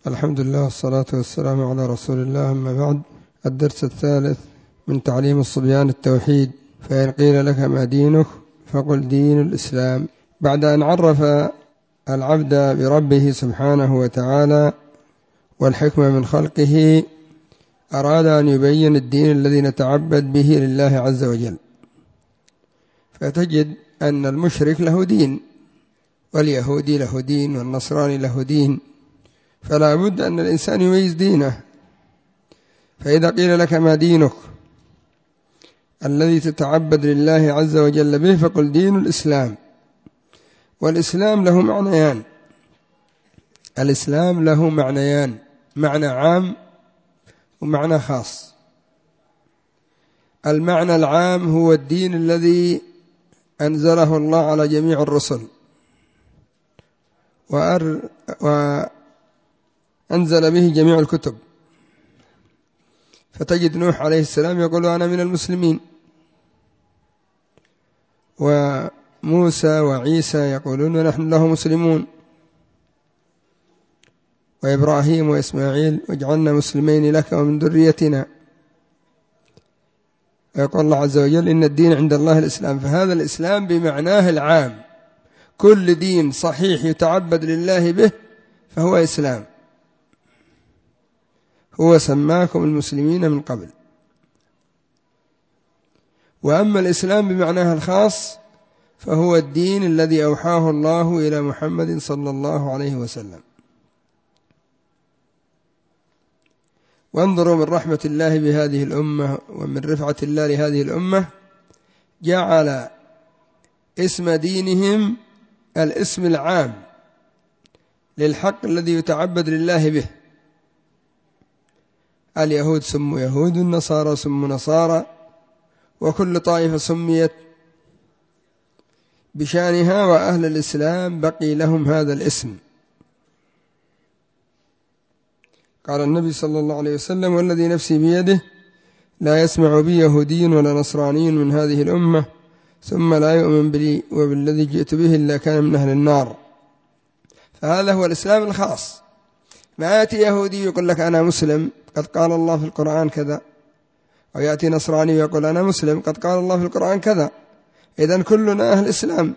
الحمد لله والصلاة والسلام على رسول الله. أما بعد، الدرس الثالث من تعليم الصبيان التوحيد. فإن قيل لك ما دينك فقل دين الإسلام. بعد أن عرف العبد بربه سبحانه وتعالى والحكمة من خلقه، أراد أن يبين الدين الذي نتعبد به لله عز وجل. فتجد أن المشرك له دين، واليهودي له دين، والنصراني له دين، فلا بد أن الإنسان يميز دينه. فإذا قيل لك ما دينك الذي تتعبد لله عز وجل به فقل دين الإسلام. والإسلام له معنيان. الإسلام له معنيان، معنى عام ومعنى خاص. المعنى العام هو الدين الذي أنزله الله على جميع الرسل وأنزل به جميع الكتب. فتجد نوح عليه السلام يقول أنا من المسلمين، وموسى وعيسى يقولون نحن له مسلمون، وإبراهيم وإسماعيل واجعلنا مسلمين لك ومن ذريتنا. ويقول الله عز وجل إن الدين عند الله الإسلام. فهذا الإسلام بمعناه العام، كل دين صحيح يتعبد لله به فهو إسلام. هو سماكم المسلمين من قبل. وأما الإسلام بمعناه الخاص فهو الدين الذي أوحاه الله إلى محمد صلى الله عليه وسلم. وانظروا من رحمة الله بهذه الأمة ومن رفعة الله لهذه الأمة، جعل اسم دينهم الاسم العام للحق الذي يتعبد لله به. اليهود سموا يهود، النصارى سموا نصارى، وكل طائفة سميت بشانها، وأهل الإسلام بقي لهم هذا الاسم. قال النبي صلى الله عليه وسلم والذي نفسي بيده لا يسمع بي يهودي ولا نصراني من هذه الأمة ثم لا يؤمن بي وبالذي جئت به إلا كان من أهل النار. فهذا هو الإسلام الخاص. ما يأتي يهودي يقول لك أنا مسلم قد قال الله في القرآن كذا، ويأتي نصراني يقول أنا مسلم قد قال الله في القرآن كذا. إذن كلنا أهل الإسلام.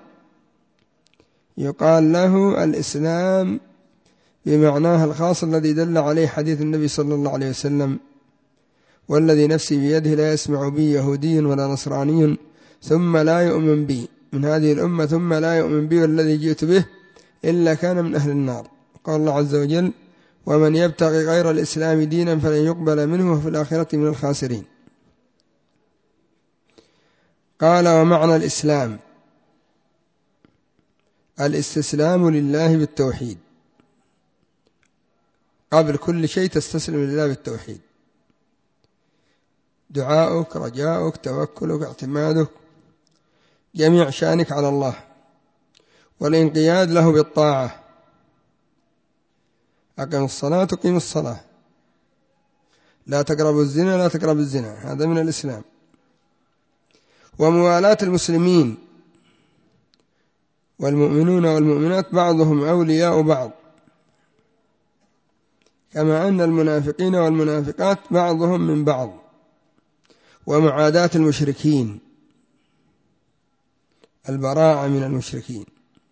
يقال له الإسلام بمعناه الخاص الذي دل عليه حديث النبي صلى الله عليه وسلم والذي نفسي بيده لا يسمع بي يهودي ولا نصراني ثم لا يؤمن بي من هذه الأمة ثم لا يؤمن بي والذي جئت به إلا كان من أهل النار. قال الله عز وجل ومن يبتغي غير الإسلام دينا فلن يقبل منه وفي الآخرة من الخاسرين. قال ومعنى الإسلام الاستسلام لله بالتوحيد. قبل كل شيء تستسلم لله بالتوحيد، دعاؤك، رجاؤك، توكلك، اعتمادك، جميع شأنك على الله، والانقياد له بالطاعة. أقم الصلاة تقيم الصلاة، لا تقربوا الزنا لا تقربوا الزنا، هذا من الإسلام. وموالاة المسلمين، والمؤمنون والمؤمنات بعضهم أولياء بعض، كما أن المنافقين والمنافقات بعضهم من بعض. ومعاداة المشركين، البراءة من المشركين.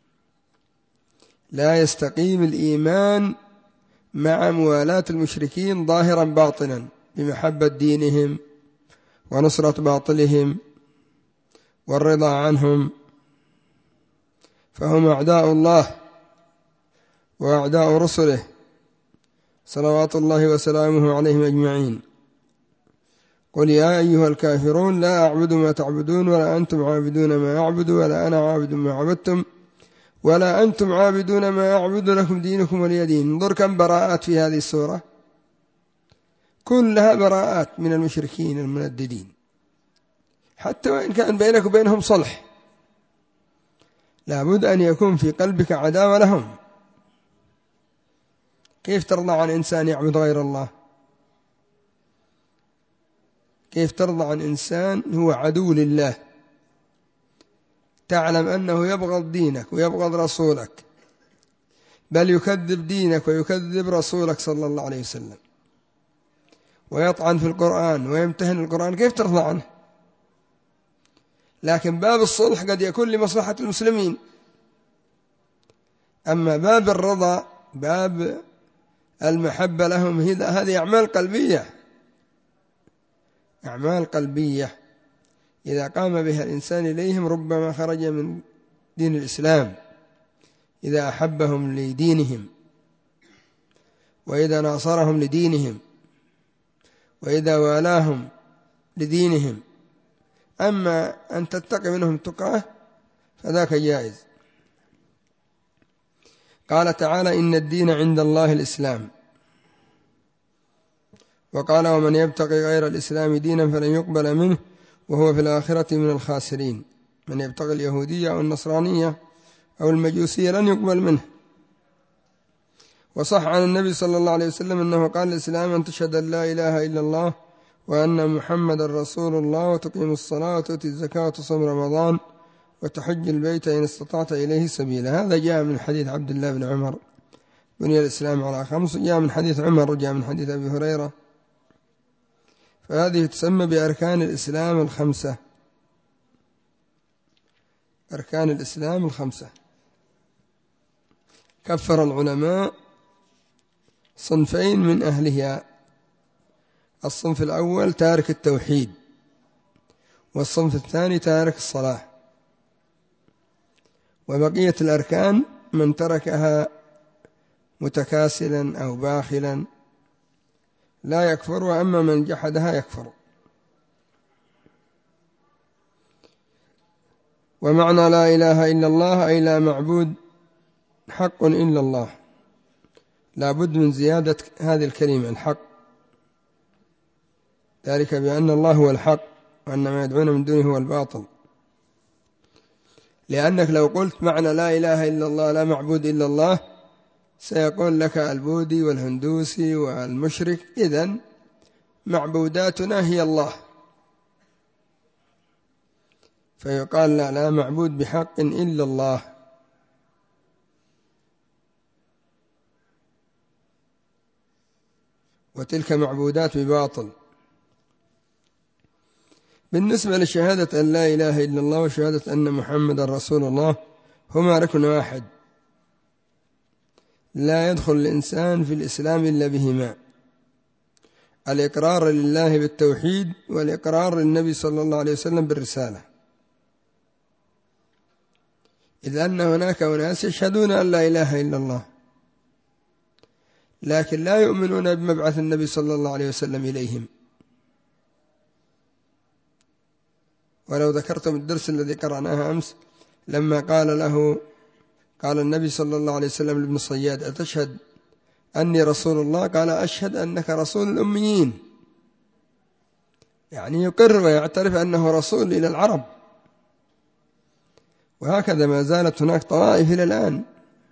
لا يستقيم الإيمان مع موالاة المشركين ظاهرا باطنا بمحبة دينهم ونصرة باطلهم والرضا عنهم، فهم أعداء الله وأعداء رسله صلوات الله وسلامه عليهم أجمعين. قل يا أيها الكافرون لا أعبد ما تعبدون ولا أنتم عابدون ما أعبد ولا أنا عابد ما عبدتم ولا أنتم عابدون ما أعبد لكم دينكم ولي دين. انظر كم براءات في هذه السورة، كلها براءات من المشركين المنددين، حتى وإن كان بينك وبينهم صلح لابد أن يكون في قلبك عداوة لهم. كيف ترضى عن إنسان يعبد غير الله؟ كيف ترضى عن إنسان هو عدو لله، تعلم أنه يبغض دينك ويبغض رسولك، بل يكذب دينك ويكذب رسولك صلى الله عليه وسلم ويطعن في القرآن ويمتهن القرآن، كيف ترضى عنه؟ لكن باب الصلح قد يكون لمصلحة المسلمين، أما باب الرضا باب المحبة لهم هذه أعمال قلبية، أعمال قلبية إذا قام بها الإنسان إليهم ربما خرج من دين الإسلام، إذا أحبهم لدينهم وإذا ناصرهم لدينهم وإذا والاهم لدينهم. أما أن تتقي منهم تقاه فذاك جائز. قال تعالى: إن الدين عند الله الإسلام. وقال: ومن يبتغي غير الإسلام دينا فلن يقبل منه وهو في الآخرة من الخاسرين. من يبتغي اليهودية أو النصرانية أو المجوسية لن يقبل منه. وصح عن النبي صلى الله عليه وسلم أنه قال: الإسلام أن تشهد أن لا إله إلا الله وأن محمد رسول الله وتقيم الصلاة وتؤتي الزكاة وتصوم رمضان وتحج البيت إن استطعت إليه سبيلا. هذا جاء من حديث عبد الله بن عمر: بني الإسلام على خمس. جاء من حديث عمر وجاء من حديث أبي هريرة. فهذه تسمى بأركان الإسلام الخمسة، أركان الإسلام الخمسة. كفر العلماء صنفين من أهلها: الصنف الأول تارك التوحيد، والصنف الثاني تارك الصلاة. وبقية الأركان من تركها متكاسلا أو باخلا لا يكفر، وأما من جحدها يكفر. ومعنى لا إله إلا الله أي لا معبود حق إلا الله. لا بد من زيادة هذه الكلمة الحق، ذلك بأن الله هو الحق وأن ما يدعون من دونه هو الباطل. لأنك لو قلت معنى لا إله إلا الله لا معبود إلا الله سيقول لك البوذي والهندوسي والمشرك: إذن معبوداتنا هي الله. فيقال: لا معبود بحق إلا الله. وتلك معبودات بباطل. بالنسبة لشهادة أن لا إله إلا الله وشهادة أن محمد رسول الله هما ركن واحد، لا يدخل الإنسان في الإسلام إلا بهما: الإقرار لله بالتوحيد والإقرار للنبي صلى الله عليه وسلم بالرسالة. إذ أن هناك أناس يشهدون أن لا إله إلا الله لكن لا يؤمنون بمبعث النبي صلى الله عليه وسلم إليهم. ولو ذكرتم الدرس الذي قرأناه أمس لما قال النبي صلى الله عليه وسلم لابن صياد: أتشهد أني رسول الله؟ قال: أشهد أنك رسول الأميين، يعني يقر ويعترف أنه رسول إلى العرب. وهكذا ما زالت هناك طوائف إلى الآن،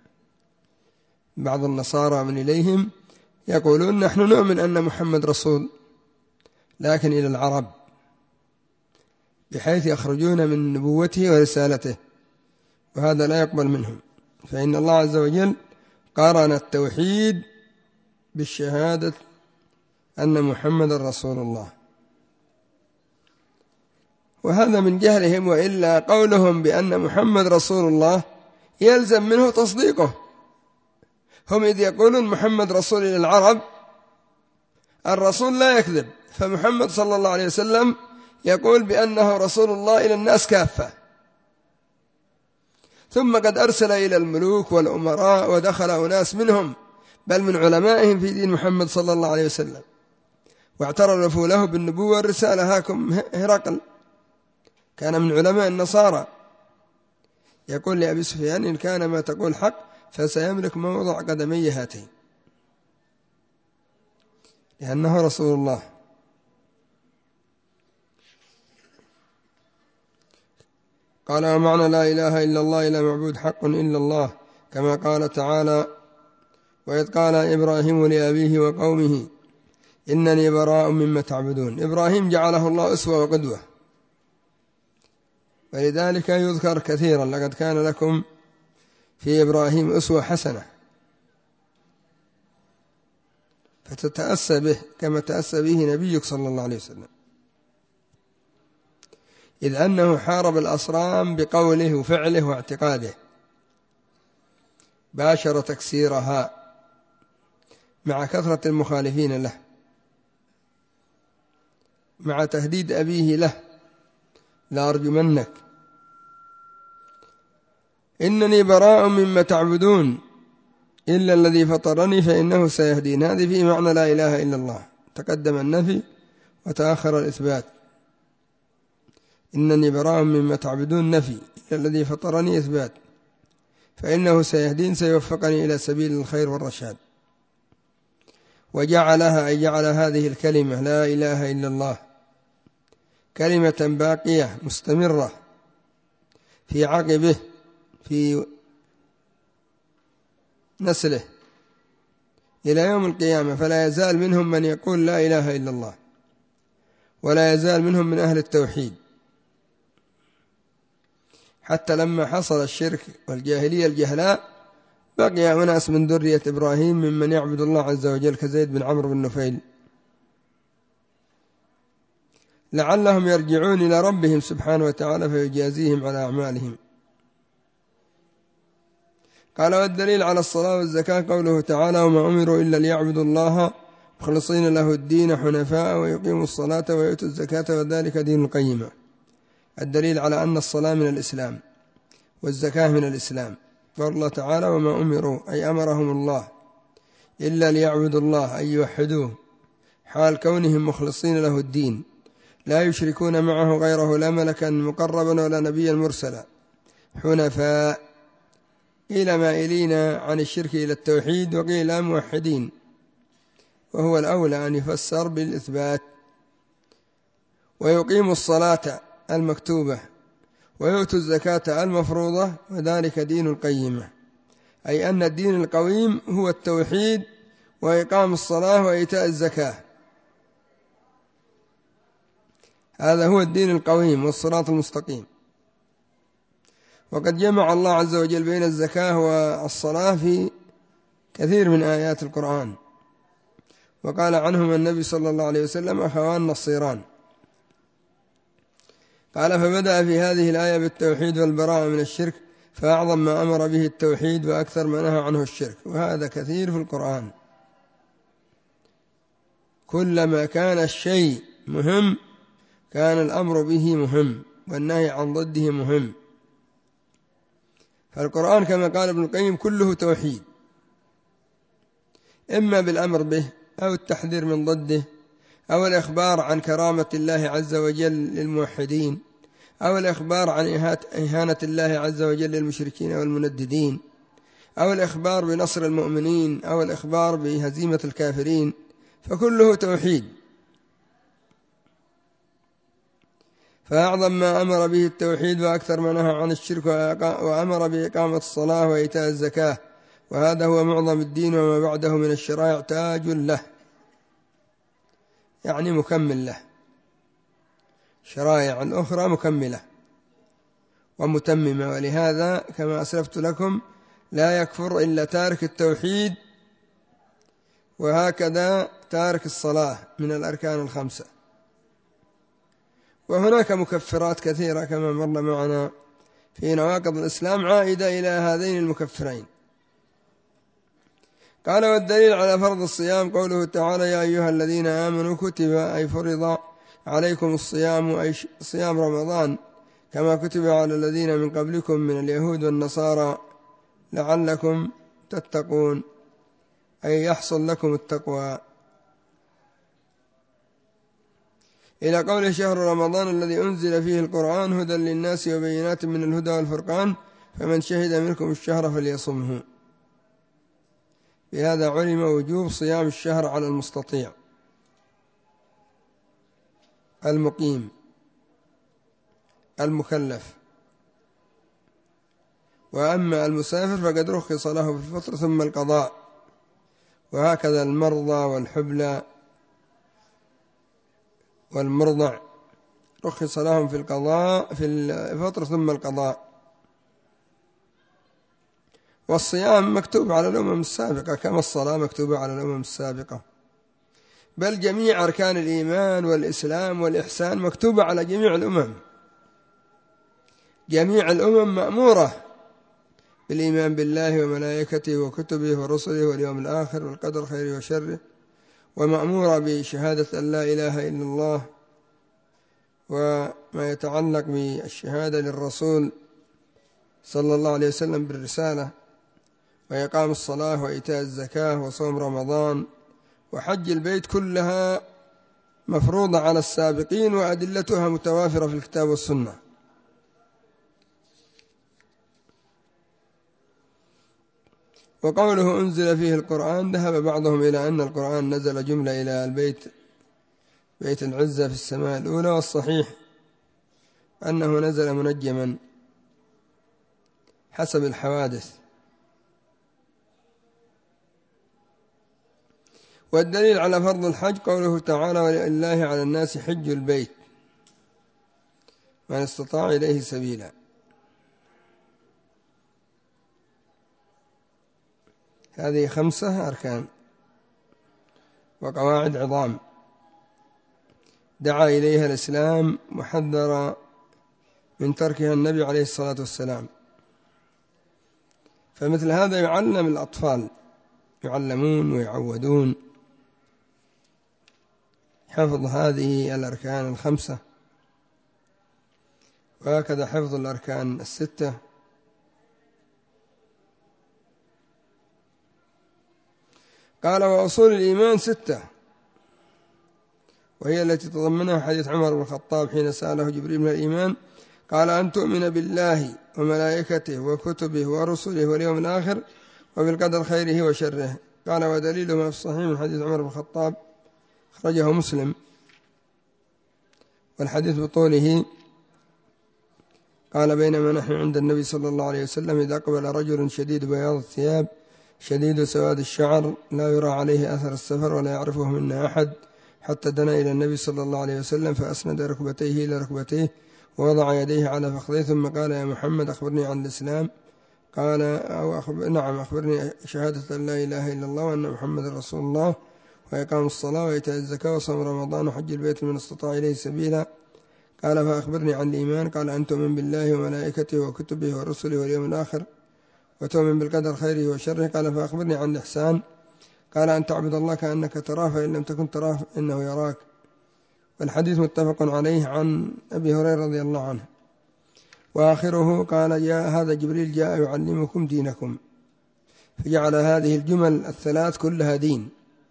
بعض النصارى من إليهم يقولون: نحن نؤمن أن محمد رسول لكن إلى العرب، بحيث يخرجون من نبوته ورسالته، وهذا لا يقبل منهم. فإن الله عز وجل قارن التوحيد بالشهادة أن محمد رسول الله، وهذا من جهلهم. وإلا قولهم بأن محمد رسول الله يلزم منه تصديقه. هم إذ يقولون محمد رسول إلى العرب، الرسول لا يكذب، فمحمد صلى الله عليه وسلم يقول بأنه رسول الله إلى الناس كافة، ثم قد أرسل إلى الملوك والأمراء ودخل أناس منهم بل من علمائهم في دين محمد صلى الله عليه وسلم واعترفوا له بالنبوة والرسالة. هاكم هرقل كان من علماء النصارى، يقول لأبي سفيان: إن كان ما تقول حق فسيملك موضع قدمي هاتين، لأنه رسول الله. قال: ومعنى لا إله إلا الله لا معبود حق إلا الله، كما قال تعالى: وإذ قال إبراهيم لأبيه وقومه إنني براء مما تعبدون. إبراهيم جعله الله أسوة وقدوة، ولذلك يذكر كثيرا: لقد كان لكم في إبراهيم أسوة حسنة. فتتأسى به كما تأسى به نبيك صلى الله عليه وسلم، إذ أنه حارب الأصنام بقوله وفعله واعتقاده، باشر تكسيرها مع كثرة المخالفين له، مع تهديد أبيه له: لأرجمنك، إنني براء مما تعبدون إلا الذي فطرني فإنه سيهدين. هذه في معنى لا إله إلا الله، تقدم النفي وتأخر الإثبات. إنني براء مما تعبدون نفي، إلا الذي فطرني إثبات، فإنه سيهدين سيوفقني إلى سبيل الخير والرشاد. وجعلها أي جعل هذه الكلمة لا إله إلا الله كلمة باقية مستمرة في عقبه في نسله إلى يوم القيامة، فلا يزال منهم من يقول لا إله إلا الله، ولا يزال منهم من أهل التوحيد، حتى لما حصل الشرك والجاهلية الجهلاء بقي أناس من ذرية إبراهيم ممن يعبد الله عز وجل كزيد بن عمرو بن نفيل، لعلهم يرجعون إلى ربهم سبحانه وتعالى فيجازيهم على أعمالهم. قال: والدليل على الصلاة والزكاة قوله تعالى: وما أمروا إلا ليعبدوا الله مخلصين له الدين حنفاء ويقيموا الصلاة ويؤتوا الزكاة وذلك دين القيمة. الدليل على أن الصلاة من الإسلام والزكاة من الإسلام، قال الله تعالى: وما أمروا أي أمرهم الله إلا ليعبدوا الله أي يوحدوه، حال كونهم مخلصين له الدين، لا يشركون معه غيره، لا ملكا مقربا ولا نبيا مرسلا، حنفاء، قيل مائلين عن الشرك إلى التوحيد، وقيل موحدين، وهو الأولى أن يفسر بالإثبات. ويقيم الصلاة المكتوبة ويؤتوا الزكاة المفروضة وذلك دين القيمة، أي أن الدين القويم هو التوحيد وإقام الصلاة وإيتاء الزكاة، هذا هو الدين القويم والصراط المستقيم. وقد جمع الله عز وجل بين الزكاة والصلاة في كثير من آيات القرآن، وقال عنهما النبي صلى الله عليه وسلم: أخوان نصيران. قال: فبدأ في هذه الآية بالتوحيد والبراءة من الشرك، فأعظم ما أمر به التوحيد وأكثر ما نهى عنه الشرك، وهذا كثير في القرآن. كلما كان الشيء مهم كان الأمر به مهم والنهي عن ضده مهم، فالقرآن كما قال ابن القيم كله توحيد، إما بالأمر به أو التحذير من ضده، أو الإخبار عن كرامة الله عز وجل للموحدين، أو الإخبار عن إهانة الله عز وجل للمشركين والمنددين، أو الإخبار بنصر المؤمنين، أو الإخبار بهزيمة الكافرين، فكله توحيد. فأعظم ما أمر به التوحيد وأكثر ما نهى عن الشرك، وأمر بإقامة الصلاة وإيتاء الزكاة، وهذا هو معظم الدين، وما بعده من الشرائع تاج له، يعني مكمل له، شرائع الأخرى مكملة ومتممة. ولهذا كما أسلفت لكم لا يكفر إلا تارك التوحيد، وهكذا تارك الصلاة من الأركان الخمسة. وهناك مكفرات كثيرة كما مر معنا في نواقض الإسلام عائدة إلى هذين المكفرين. قال: والدليل على فرض الصيام قوله تعالى: يا أيها الذين آمنوا كتب أي فرض عليكم الصيام أي صيام رمضان كما كتب على الذين من قبلكم من اليهود والنصارى لعلكم تتقون، أي يحصل لكم التقوى، إلى قول شهر رمضان الذي أنزل فيه القرآن هدى للناس وبينات من الهدى والفرقان فمن شهد منكم الشهر فليصمه. بهذا علم وجوب صيام الشهر على المستطيع المقيم المكلف، وأما المسافر فقد رخص له في الفطر ثم القضاء، وهكذا المرضى والحبلى والمرضع رخص لهم في القضاء في الفطر ثم القضاء. والصيام مكتوب على الأمم السابقة كما الصلاة مكتوبة على الأمم السابقة. بل جميع أركان الإيمان والإسلام والإحسان مكتوبة على جميع الأمم. جميع الأمم مأمورة بالإيمان بالله وملائكته وكتبه ورسله واليوم الآخر والقدر خيره وشره، ومأمورة بشهادة أن لا إله إلا الله وما يتعلق بالشهادة للرسول صلى الله عليه وسلم بالرسالة، وإقام الصلاة وإيتاء الزكاة وصوم رمضان وحج البيت، كلها مفروضة على السابقين وأدلتها متوافرة في الكتاب والسنة. وقوله أنزل فيه القرآن، ذهب بعضهم إلى أن القرآن نزل جملة إلى البيت، بيت العزة في السماء الأولى، والصحيح أنه نزل منجما حسب الحوادث. والدليل على فرض الحج قوله تعالى: ولله على الناس حج البيت من استطاع إليه سبيلا. هذه 5 أركان وقواعد عظام دعا إليها الإسلام وحذر من تركها النبي عليه الصلاة والسلام. فمثل هذا يعلم الأطفال، يعلمون ويعودون حفظ هذه الأركان 5، وهكذا حفظ الأركان 6. قال: وأصول الإيمان 6، وهي التي تضمنها حديث عمر بن الخطاب حين سأله جبريل من الإيمان، قال: أن تؤمن بالله وملائكته وكتبه ورسله واليوم الآخر وبالقدر خيره وشره. قال: ودليله ما في الصحيح من حديث عمر بن الخطاب أخرجه مسلم. والحديث بطوله. قال: بينما نحن عند النبي صلى الله عليه وسلم إذا أقبل رجل شديد بياض الثياب شديد سواد الشعر لا يرى عليه أثر السفر ولا يعرفه منا أحد، حتى دنا إلى النبي صلى الله عليه وسلم فأسند ركبتيه إلى ركبتيه ووضع يديه على فخذيه، ثم قال: يا محمد أخبرني عن الإسلام. قال: نعم، أخبرني شهادة أن لا إله إلا الله وأن محمد رسول الله وإقام الصلاة وإيتاء الزكاة وصوم رمضان وحج البيت من استطاع إليه سبيلا. قال: فأخبرني عن الإيمان. قال: أن تؤمن بالله وملائكته وكتبه ورسله واليوم الآخر وتؤمن بالقدر خيره وشره. قال: فأخبرني عن الإحسان. قال: أن تعبد الله كأنك تراه فإن لم تكن تراه إنه يراك. والحديث متفق عليه عن أبي هريرة رضي الله عنه. وآخره قال: هذا جبريل جاء يعلمكم دينكم، فجعل هذه الجمل 3 كلها دين،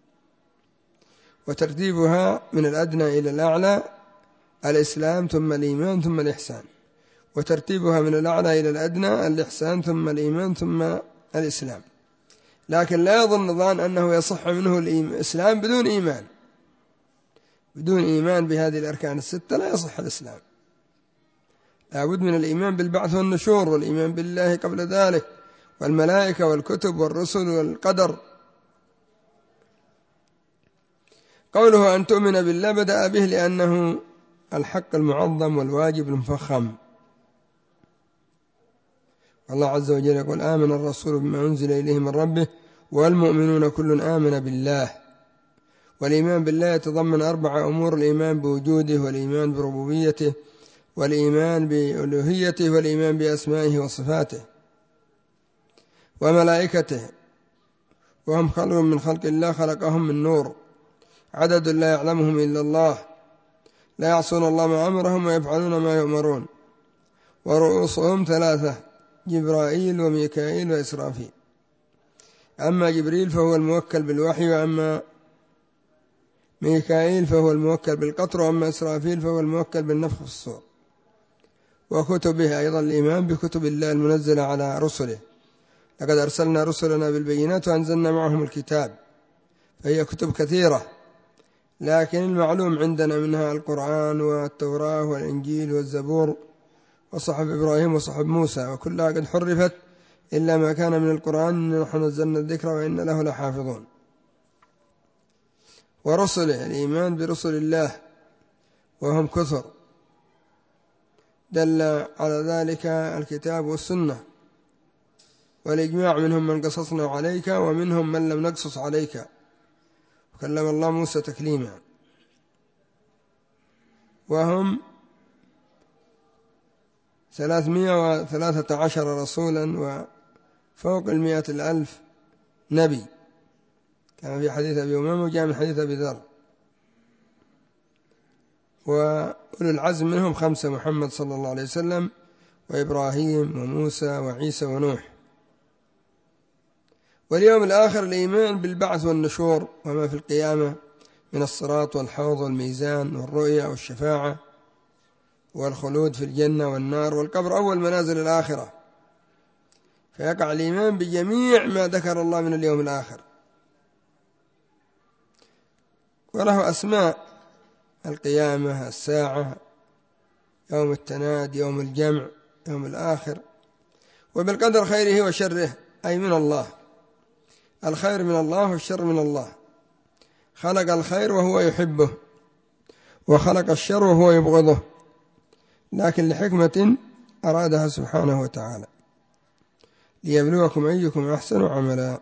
وترتيبها من الأدنى إلى الأعلى الإسلام ثم الإيمان ثم الإحسان، وترتيبها من الأعلى إلى الأدنى الإحسان ثم الإيمان ثم الإسلام. لكن لا يظن ظان أنه يصح منه الإسلام بدون إيمان. بدون إيمان بهذه الأركان 6 لا يصح الإسلام. لابد من الإيمان بالبعث والنشور، والإيمان بالله قبل ذلك، والملائكة والكتب والرسل والقدر. قوله أن تؤمن بالله بدأ به لأنه الحق المعظم والواجب المفخم. الله عز وجل يقول: آمن الرسول بما أنزل إليه من ربه والمؤمنون كل آمن بالله. والإيمان بالله يتضمن 4 أمور: الإيمان بوجوده، والإيمان بربوبيته، والإيمان بألوهيته، والإيمان بأسمائه وصفاته، وملائكته، وهم خلق من خلق الله خلقهم من نور، عدد لا يعلمهم إلا الله، لا يعصون الله ما أمرهم ويفعلون ما يؤمرون. ورؤوسهم 3: جبرائيل وميكائيل وإسرافيل. أما جبريل فهو الموكل بالوحي، وأما ميكائيل فهو الموكل بالقطر، وأما إسرافيل فهو الموكل بالنفخ في الصور. وكتبه أيضا الإيمان بكتب الله المنزلة على رسله، لقد أرسلنا رسلنا بالبينات وأنزلنا معهم الكتاب، فهي كتب كثيرة، لكن المعلوم عندنا منها القرآن والتوراة والإنجيل والزبور وصحف إبراهيم وصحف موسى، وكلها قد حرفت إلا ما كان من القرآن، إن نحن نزلنا الذكر وإن له لحافظون. ورسله الإيمان برسل الله وهم كثر، دل على ذلك الكتاب والسنة والإجماع، منهم من قصصنا عليك ومنهم من لم نقصص عليك. وكلم الله موسى تكليما، وهم 313 رسولا وفوق 100,000 نبي، كما في حديث أبي أمامة وجاء من حديث أبي ذر. وأولو العزم منهم 5: محمد صلى الله عليه وسلم، وإبراهيم وموسى وعيسى ونوح. واليوم الآخر الإيمان بالبعث والنشور وما في القيامة من الصراط والحوض والميزان والرؤيا والشفاعة والخلود في الجنة والنار، والقبر أول منازل الآخرة، فيقع الإيمان بجميع ما ذكر الله من اليوم الآخر. وله أسماء: القيامة، الساعة، يوم التناد، يوم الجمع، يوم الآخر. وبالقدر خيره وشره، أي من الله، الخير من الله والشر من الله. خلق الخير وهو يحبه، وخلق الشر وهو يبغضه، لكن لحكمة أرادها سبحانه وتعالى، ليبلوكم أيكم أحسن عملا.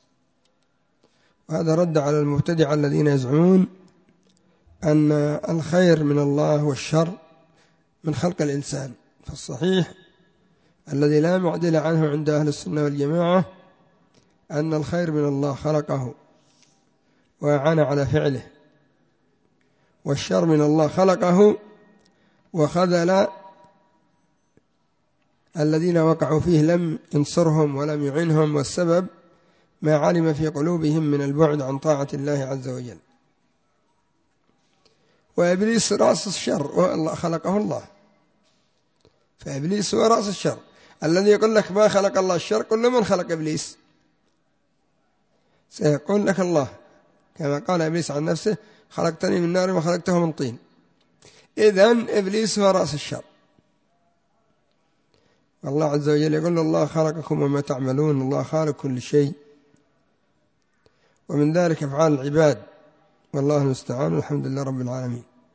وهذا رد على المبتدعة الذين يزعمون أن الخير من الله والشر من خلق الإنسان. فالصحيح الذي لا معدل عنه عند أهل السنة والجماعة أن الخير من الله خلقه وأعان على فعله، والشر من الله خلقه وخذل الذين وقعوا فيه، لم ينصرهم ولم يعنهم، والسبب ما علم في قلوبهم من البعد عن طاعة الله عز وجل. وإبليس رأس الشر والله خلقه الله، فإبليس هو رأس الشر. الذي يقول لك ما خلق الله الشر، قل له من خلق إبليس؟ سيقول لك الله، كما قال إبليس عن نفسه: خلقتني من نار وخلقته من طين. إذن إبليس هو رأس الشر. والله عز وجل يقول: الله خلقكم وما تعملون، الله خالق كل شيء، ومن ذلك أفعال العباد، والله المستعان، والحمد لله رب العالمين.